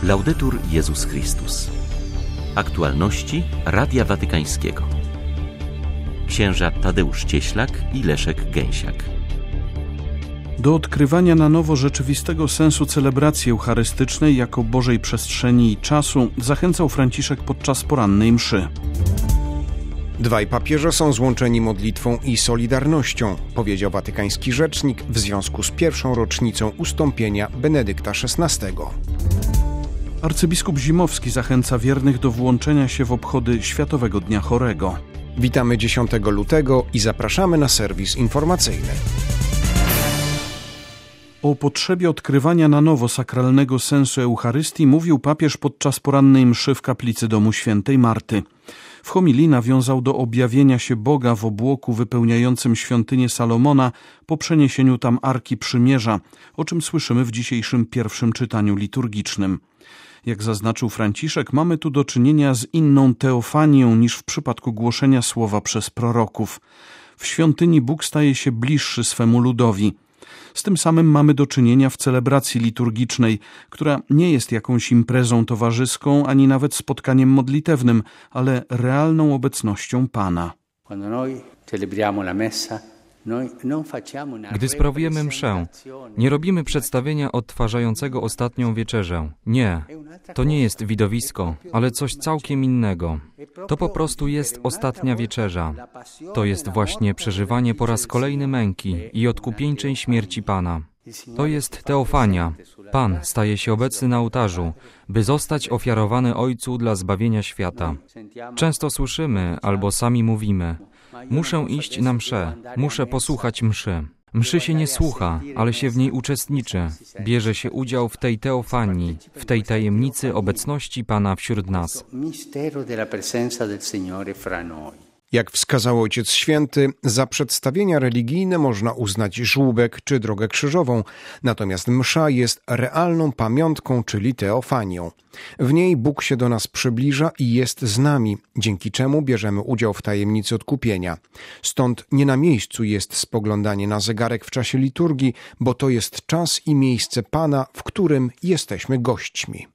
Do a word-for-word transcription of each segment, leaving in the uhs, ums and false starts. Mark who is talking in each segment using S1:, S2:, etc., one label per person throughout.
S1: Laudetur Jezus Chrystus. Aktualności Radia Watykańskiego. Księża Tadeusz Cieślak i Leszek Gęsiak.
S2: Do odkrywania na nowo rzeczywistego sensu celebracji eucharystycznej jako Bożej przestrzeni i czasu zachęcał Franciszek podczas porannej mszy.
S3: Dwaj papieże są złączeni modlitwą i solidarnością, powiedział watykański rzecznik w związku z pierwszą rocznicą ustąpienia Benedykta szesnastego.
S2: Arcybiskup Zimowski zachęca wiernych do włączenia się w obchody Światowego Dnia Chorego.
S3: Witamy dziesiątego lutego i zapraszamy na serwis informacyjny.
S2: O potrzebie odkrywania na nowo sakralnego sensu Eucharystii mówił papież podczas porannej mszy w kaplicy domu świętej Marty. W homilii nawiązał do objawienia się Boga w obłoku wypełniającym świątynię Salomona po przeniesieniu tam Arki Przymierza, o czym słyszymy w dzisiejszym pierwszym czytaniu liturgicznym. Jak zaznaczył Franciszek, mamy tu do czynienia z inną teofanią niż w przypadku głoszenia słowa przez proroków. W świątyni Bóg staje się bliższy swemu ludowi. Z tym samym mamy do czynienia w celebracji liturgicznej, która nie jest jakąś imprezą towarzyską, ani nawet spotkaniem modlitewnym, ale realną obecnością Pana.
S4: Gdy sprawujemy mszę, nie robimy przedstawienia odtwarzającego ostatnią wieczerzę. Nie, to nie jest widowisko, ale coś całkiem innego. To po prostu jest ostatnia wieczerza. To jest właśnie przeżywanie po raz kolejny męki i odkupieńczej śmierci Pana. To jest teofania. Pan staje się obecny na ołtarzu, by zostać ofiarowany Ojcu dla zbawienia świata. Często słyszymy albo sami mówimy: muszę iść na mszę, muszę posłuchać mszy. Mszy się nie słucha, ale się w niej uczestniczy. Bierze się udział w tej teofanii, w tej tajemnicy obecności Pana wśród nas.
S3: Jak wskazał Ojciec Święty, za przedstawienia religijne można uznać żłóbek czy drogę krzyżową, natomiast msza jest realną pamiątką, czyli teofanią. W niej Bóg się do nas przybliża i jest z nami, dzięki czemu bierzemy udział w tajemnicy odkupienia. Stąd nie na miejscu jest spoglądanie na zegarek w czasie liturgii, bo to jest czas i miejsce Pana, w którym jesteśmy gośćmi.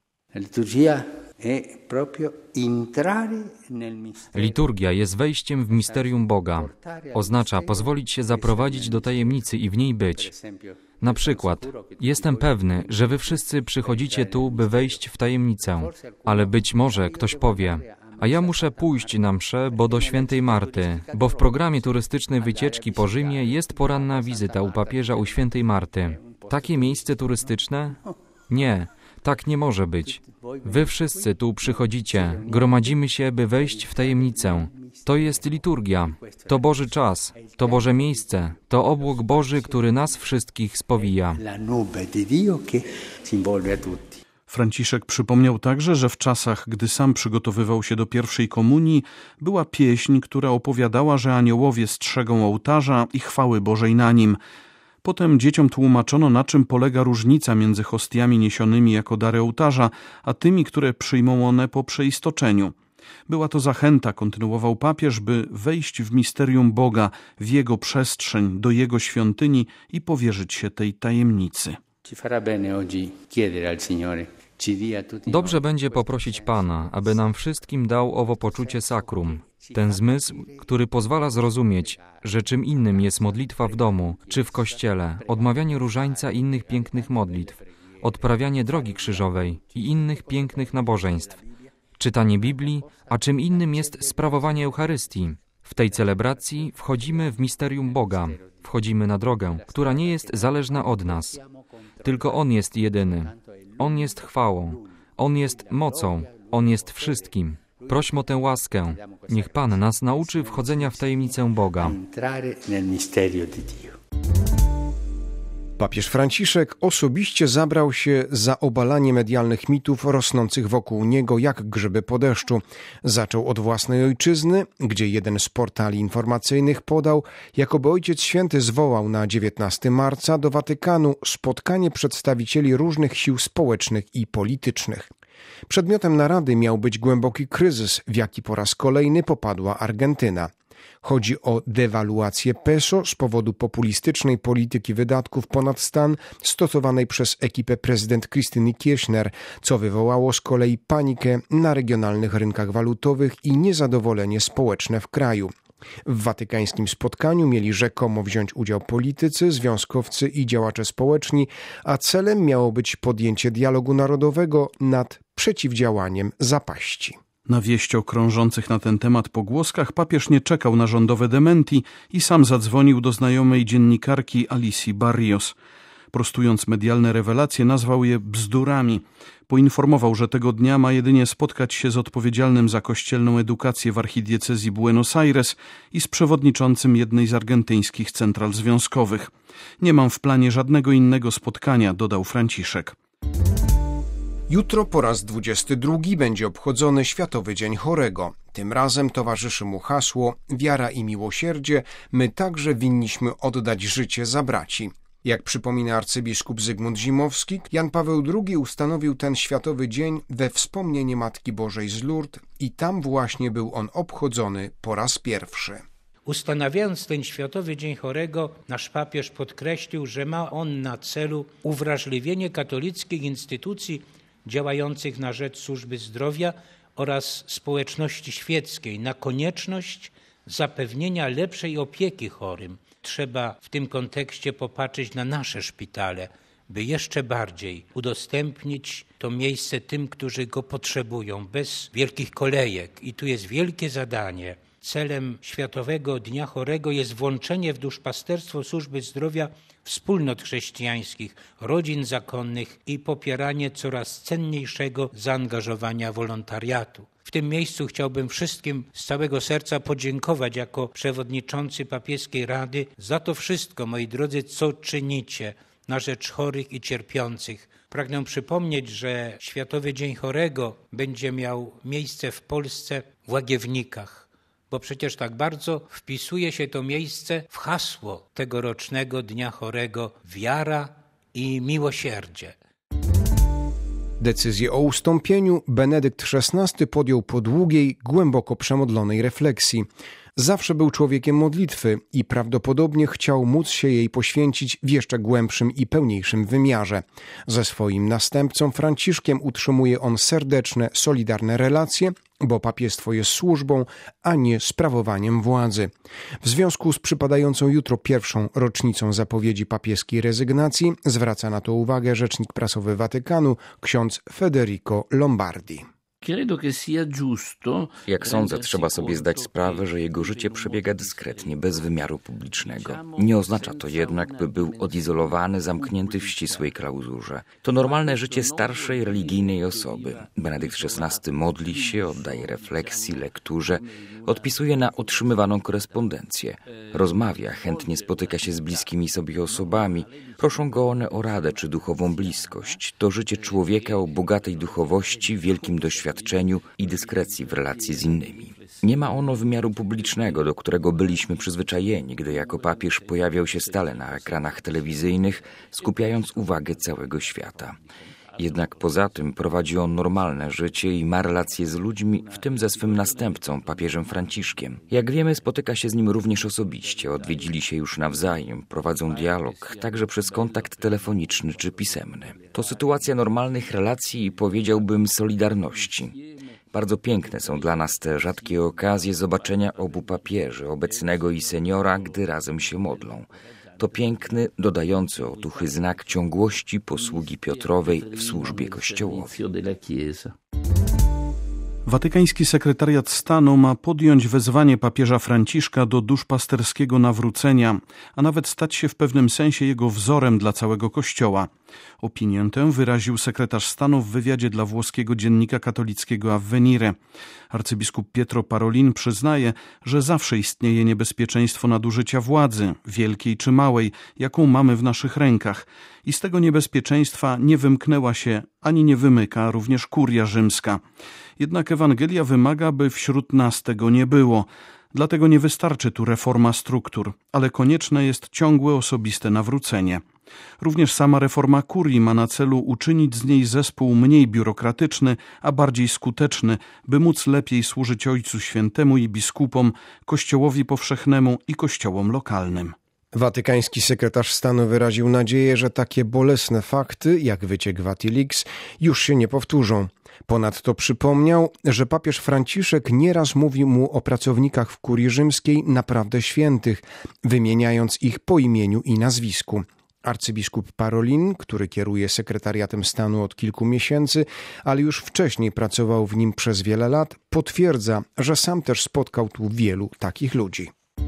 S4: Liturgia jest wejściem w misterium Boga. Oznacza pozwolić się zaprowadzić do tajemnicy i w niej być. Na przykład, jestem pewny, że wy wszyscy przychodzicie tu, by wejść w tajemnicę. Ale być może ktoś powie: a ja muszę pójść na mszę, bo do świętej Marty, bo w programie turystycznej wycieczki po Rzymie jest poranna wizyta u papieża u świętej Marty. Takie miejsce turystyczne? Nie. Tak nie może być. Wy wszyscy tu przychodzicie, gromadzimy się, by wejść w tajemnicę. To jest liturgia, to Boży czas, to Boże miejsce, to obłok Boży, który nas wszystkich spowija.
S2: Franciszek przypomniał także, że w czasach, gdy sam przygotowywał się do pierwszej komunii, była pieśń, która opowiadała, że aniołowie strzegą ołtarza i chwały Bożej na nim. Potem dzieciom tłumaczono, na czym polega różnica między hostiami niesionymi jako dary ołtarza, a tymi, które przyjmą one po przeistoczeniu. Była to zachęta, kontynuował papież, by wejść w misterium Boga, w Jego przestrzeń, do Jego świątyni i powierzyć się tej tajemnicy.
S4: Dobrze będzie poprosić Pana, aby nam wszystkim dał owo poczucie sakrum, ten zmysł, który pozwala zrozumieć, że czym innym jest modlitwa w domu czy w kościele, odmawianie różańca i innych pięknych modlitw, odprawianie drogi krzyżowej i innych pięknych nabożeństw, czytanie Biblii, a czym innym jest sprawowanie Eucharystii. W tej celebracji wchodzimy w misterium Boga, wchodzimy na drogę, która nie jest zależna od nas. Tylko On jest jedyny. On jest chwałą. On jest mocą. On jest wszystkim. Prośmy o tę łaskę. Niech Pan nas nauczy wchodzenia w tajemnicę Boga.
S3: Papież Franciszek osobiście zabrał się za obalanie medialnych mitów rosnących wokół niego jak grzyby po deszczu. Zaczął od własnej ojczyzny, gdzie jeden z portali informacyjnych podał, jakoby Ojciec Święty zwołał na dziewiętnastego marca do Watykanu spotkanie przedstawicieli różnych sił społecznych i politycznych. Przedmiotem narady miał być głęboki kryzys, w jaki po raz kolejny popadła Argentyna. Chodzi o dewaluację peso z powodu populistycznej polityki wydatków ponad stan stosowanej przez ekipę prezydent Krystyny Kirchner, co wywołało z kolei panikę na regionalnych rynkach walutowych i niezadowolenie społeczne w kraju. W watykańskim spotkaniu mieli rzekomo wziąć udział politycy, związkowcy i działacze społeczni, a celem miało być podjęcie dialogu narodowego nad przeciwdziałaniem zapaści.
S2: Na wieść o krążących na ten temat pogłoskach papież nie czekał na rządowe dementi i sam zadzwonił do znajomej dziennikarki Alicji Barrios. Prostując medialne rewelacje, nazwał je bzdurami. Poinformował, że tego dnia ma jedynie spotkać się z odpowiedzialnym za kościelną edukację w archidiecezji Buenos Aires i z przewodniczącym jednej z argentyńskich central związkowych. Nie mam w planie żadnego innego spotkania, dodał Franciszek.
S3: Jutro po raz dwudziesty drugi będzie obchodzony Światowy Dzień Chorego. Tym razem towarzyszy mu hasło „Wiara i miłosierdzie, my także winniśmy oddać życie za braci”. Jak przypomina arcybiskup Zygmunt Zimowski, Jan Paweł drugi ustanowił ten Światowy Dzień we wspomnienie Matki Bożej z Lourdes i tam właśnie był on obchodzony po raz pierwszy.
S5: Ustanawiając ten Światowy Dzień Chorego, nasz papież podkreślił, że ma on na celu uwrażliwienie katolickich instytucji działających na rzecz służby zdrowia oraz społeczności świeckiej na konieczność zapewnienia lepszej opieki chorym. Trzeba w tym kontekście popatrzeć na nasze szpitale, by jeszcze bardziej udostępnić to miejsce tym, którzy go potrzebują, bez wielkich kolejek. I tu jest wielkie zadanie. Celem Światowego Dnia Chorego jest włączenie w duszpasterstwo służby zdrowia wspólnot chrześcijańskich, rodzin zakonnych i popieranie coraz cenniejszego zaangażowania wolontariatu. W tym miejscu chciałbym wszystkim z całego serca podziękować jako przewodniczący Papieskiej Rady za to wszystko, moi drodzy, co czynicie na rzecz chorych i cierpiących. Pragnę przypomnieć, że Światowy Dzień Chorego będzie miał miejsce w Polsce w Łagiewnikach, bo przecież tak bardzo wpisuje się to miejsce w hasło tegorocznego Dnia Chorego – wiara i miłosierdzie.
S3: Decyzję o ustąpieniu Benedykt szesnasty podjął po długiej, głęboko przemodlonej refleksji. Zawsze był człowiekiem modlitwy i prawdopodobnie chciał móc się jej poświęcić w jeszcze głębszym i pełniejszym wymiarze. Ze swoim następcą Franciszkiem utrzymuje on serdeczne, solidarne relacje, bo papiestwo jest służbą, a nie sprawowaniem władzy. W związku z przypadającą jutro pierwszą rocznicą zapowiedzi papieskiej rezygnacji zwraca na to uwagę rzecznik prasowy Watykanu, ksiądz Federico Lombardi.
S6: Jak sądzę, trzeba sobie zdać sprawę, że jego życie przebiega dyskretnie, bez wymiaru publicznego. Nie oznacza to jednak, by był odizolowany, zamknięty w ścisłej klauzurze. To normalne życie starszej, religijnej osoby. Benedykt szesnasty modli się, oddaje refleksji, lekturze, odpisuje na otrzymywaną korespondencję. Rozmawia, chętnie spotyka się z bliskimi sobie osobami. Proszą go one o radę czy duchową bliskość. To życie człowieka o bogatej duchowości, wielkim doświadczeniu i dyskrecji w relacji z innymi. Nie ma ono wymiaru publicznego, do którego byliśmy przyzwyczajeni, gdy jako papież pojawiał się stale na ekranach telewizyjnych, skupiając uwagę całego świata. Jednak poza tym prowadzi on normalne życie i ma relacje z ludźmi, w tym ze swym następcą, papieżem Franciszkiem. Jak wiemy, spotyka się z nim również osobiście, odwiedzili się już nawzajem, prowadzą dialog, także przez kontakt telefoniczny czy pisemny. To sytuacja normalnych relacji i powiedziałbym solidarności. Bardzo piękne są dla nas te rzadkie okazje zobaczenia obu papieży, obecnego i seniora, gdy razem się modlą. To piękny, dodający otuchy znak ciągłości posługi Piotrowej w służbie Kościołowi.
S2: Watykański sekretariat stanu ma podjąć wezwanie papieża Franciszka do duszpasterskiego nawrócenia, a nawet stać się w pewnym sensie jego wzorem dla całego Kościoła. Opinię tę wyraził sekretarz stanu w wywiadzie dla włoskiego dziennika katolickiego Avvenire. Arcybiskup Pietro Parolin przyznaje, że zawsze istnieje niebezpieczeństwo nadużycia władzy, wielkiej czy małej, jaką mamy w naszych rękach. I z tego niebezpieczeństwa nie wymknęła się ani nie wymyka również kuria rzymska. Jednak Ewangelia wymaga, by wśród nas tego nie było. Dlatego nie wystarczy tu reforma struktur, ale konieczne jest ciągłe osobiste nawrócenie. Również sama reforma kurii ma na celu uczynić z niej zespół mniej biurokratyczny, a bardziej skuteczny, by móc lepiej służyć Ojcu Świętemu i biskupom, Kościołowi powszechnemu i kościołom lokalnym.
S3: Watykański sekretarz stanu wyraził nadzieję, że takie bolesne fakty, jak wyciek Vatilix, już się nie powtórzą. Ponadto przypomniał, że papież Franciszek nieraz mówił mu o pracownikach w kurii rzymskiej naprawdę świętych, wymieniając ich po imieniu i nazwisku. Arcybiskup Parolin, który kieruje sekretariatem stanu od kilku miesięcy, ale już wcześniej pracował w nim przez wiele lat, potwierdza, że sam też spotkał tu wielu takich ludzi.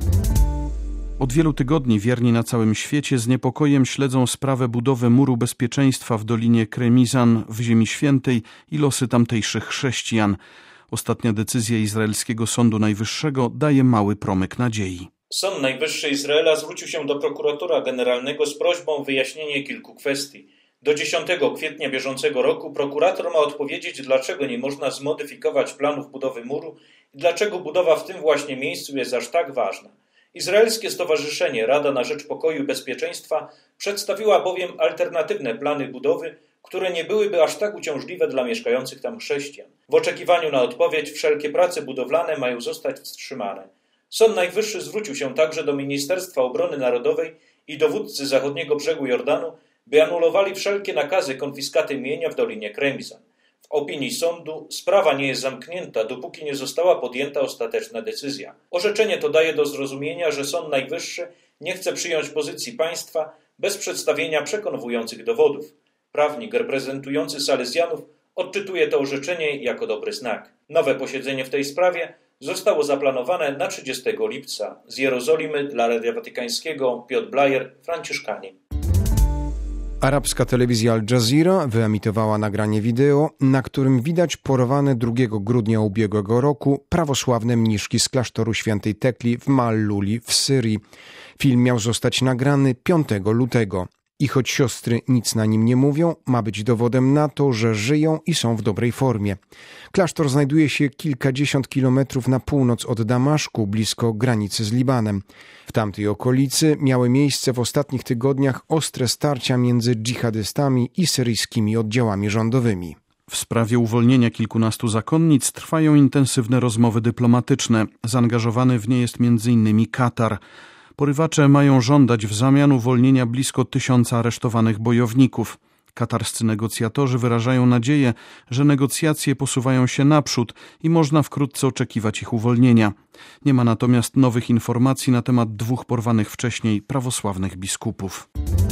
S2: Od wielu tygodni wierni na całym świecie z niepokojem śledzą sprawę budowy muru bezpieczeństwa w Dolinie Kremizan w Ziemi Świętej i losy tamtejszych chrześcijan. Ostatnia decyzja izraelskiego Sądu Najwyższego daje mały promyk nadziei.
S7: Sąd Najwyższy Izraela zwrócił się do prokuratora generalnego z prośbą o wyjaśnienie kilku kwestii. Do dziesiątego kwietnia bieżącego roku prokurator ma odpowiedzieć, dlaczego nie można zmodyfikować planów budowy muru i dlaczego budowa w tym właśnie miejscu jest aż tak ważna. Izraelskie Stowarzyszenie Rada na Rzecz Pokoju i Bezpieczeństwa przedstawiła bowiem alternatywne plany budowy, które nie byłyby aż tak uciążliwe dla mieszkających tam chrześcijan. W oczekiwaniu na odpowiedź wszelkie prace budowlane mają zostać wstrzymane. Sąd Najwyższy zwrócił się także do Ministerstwa Obrony Narodowej i dowódcy zachodniego brzegu Jordanu, by anulowali wszelkie nakazy konfiskaty mienia w Dolinie Kremizan. W opinii sądu sprawa nie jest zamknięta, dopóki nie została podjęta ostateczna decyzja. Orzeczenie to daje do zrozumienia, że Sąd Najwyższy nie chce przyjąć pozycji państwa bez przedstawienia przekonujących dowodów. Prawnik reprezentujący Salezjanów odczytuje to orzeczenie jako dobry znak. Nowe posiedzenie w tej sprawie zostało zaplanowane na trzydziestego lipca. Z Jerozolimy dla Radia Watykańskiego Piotr Blajer, Franciszkanie.
S3: Arabska telewizja Al Jazeera wyemitowała nagranie wideo, na którym widać porwane drugiego grudnia ubiegłego roku prawosławne mniszki z klasztoru świętej Tekli w Ma'al-Luli w Syrii. Film miał zostać nagrany piątego lutego. I choć siostry nic na nim nie mówią, ma być dowodem na to, że żyją i są w dobrej formie. Klasztor znajduje się kilkadziesiąt kilometrów na północ od Damaszku, blisko granicy z Libanem. W tamtej okolicy miały miejsce w ostatnich tygodniach ostre starcia między dżihadystami i syryjskimi oddziałami rządowymi.
S2: W sprawie uwolnienia kilkunastu zakonnic trwają intensywne rozmowy dyplomatyczne. Zaangażowany w nie jest między innymi Katar. Porywacze mają żądać w zamian uwolnienia blisko tysiąca aresztowanych bojowników. Katarscy negocjatorzy wyrażają nadzieję, że negocjacje posuwają się naprzód i można wkrótce oczekiwać ich uwolnienia. Nie ma natomiast nowych informacji na temat dwóch porwanych wcześniej prawosławnych biskupów.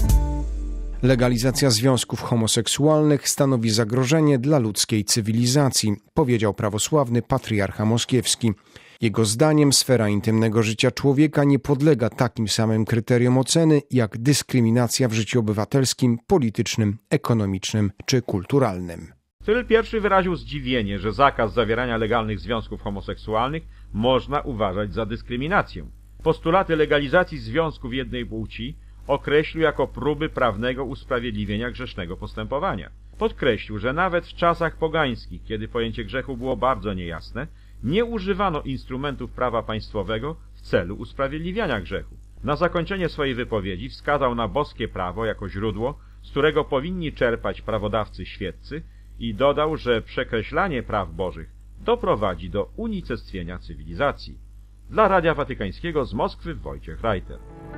S3: Legalizacja związków homoseksualnych stanowi zagrożenie dla ludzkiej cywilizacji, powiedział prawosławny patriarcha moskiewski. Jego zdaniem sfera intymnego życia człowieka nie podlega takim samym kryterium oceny jak dyskryminacja w życiu obywatelskim, politycznym, ekonomicznym czy kulturalnym.
S8: Cyryl I wyraził zdziwienie, że zakaz zawierania legalnych związków homoseksualnych można uważać za dyskryminację. Postulaty legalizacji związków jednej płci określił jako próby prawnego usprawiedliwienia grzesznego postępowania. Podkreślił, że nawet w czasach pogańskich, kiedy pojęcie grzechu było bardzo niejasne, nie używano instrumentów prawa państwowego w celu usprawiedliwiania grzechu. Na zakończenie swojej wypowiedzi wskazał na boskie prawo jako źródło, z którego powinni czerpać prawodawcy świeccy i dodał, że przekreślanie praw bożych doprowadzi do unicestwienia cywilizacji. Dla Radia Watykańskiego z Moskwy Wojciech Reiter.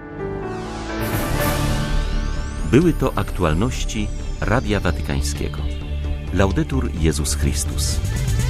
S1: Były to aktualności Radia Watykańskiego. Laudetur Jezus Chrystus.